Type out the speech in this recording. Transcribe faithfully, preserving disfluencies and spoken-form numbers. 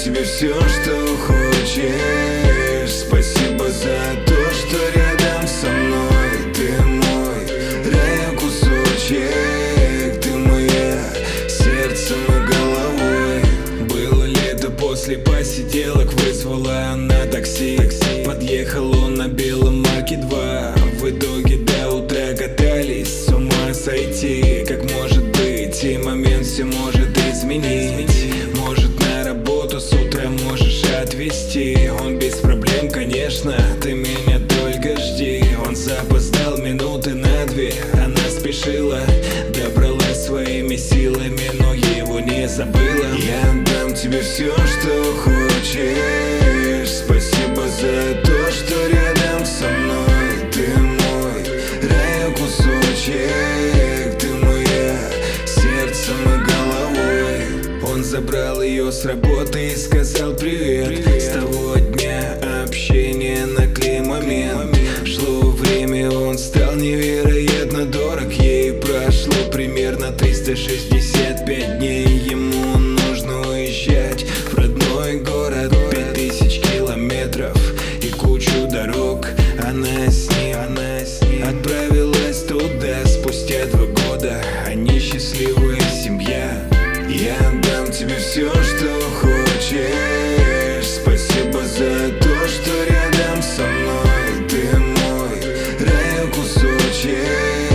тебе все, что хочешь. Спасибо за то, что рядом со мной. Ты мой рай, кусочек. Ты моя сердцем и головой. Было лето, после посиделок вызвала на такси. Подъехал он на белом Маке два. В итоге до утра катались, с ума сойти. Как может быть, и момент все может изменить. Может на работу с утра можешь отвезти. Он без проблем, конечно, ты меня только жди. Он запоздал минуты на две, она спешила. Добралась своими силами, но его не забыла. Я отдам тебе все, что хочешь. Спасибо за то, что рядом со мной. Ты мой рай, кусочек. Ты моя сердцем и головой. Он забрал ее с работы и сказал привет. С того дня общение наклей момент. Шло время, он стал невероятно дорог ей. Прошло примерно триста шестьдесят пять дней. Ему нужно уезжать в родной город. Пять тысяч километров и кучу дорог. Она с ним, она с ним отправилась туда. Спустя два года они счастливая семья. Я отдам тебе все, что хочешь. Спасибо за то, что рядом со мной. Ты мой рай, кусочек.